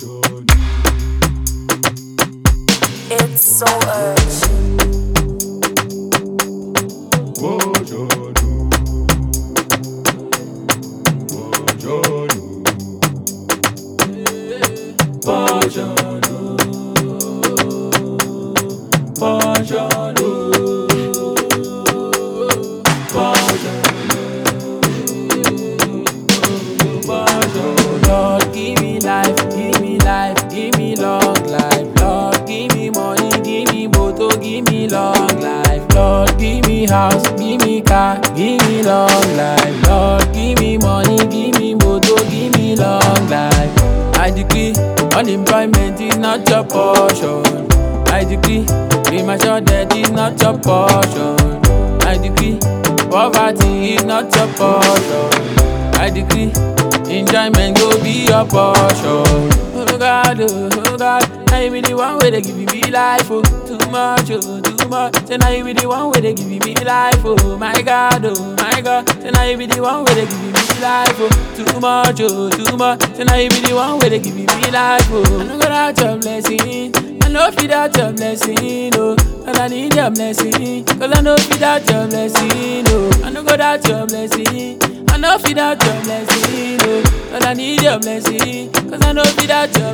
It's so urgent. Lord, give me life, give me long life. Lord, give me money, give me motor, give me long life. Lord, give me house, give me car, give me long life. Lord, give me money, give me motor, give me long life. I decree, unemployment is not your portion. I decree, premature death is not your portion. I decree, poverty is not your portion. I decree, enjoyment go be your portion. Oh God, now you be the one where they give me life, oh. Too much, too much. Say now you be the one where they give me life, oh my God, oh my God. Say now you be the one where they give me life, oh. Too much, too much. Say now you be the one where they give me life, oh. I know God out your blessing, I know feed out your blessing, oh. And I need your blessing, cause I know feed out your blessing, oh. I know God out your blessing, I know feed out your blessing, oh. And I need your blessing, cause I know feed out your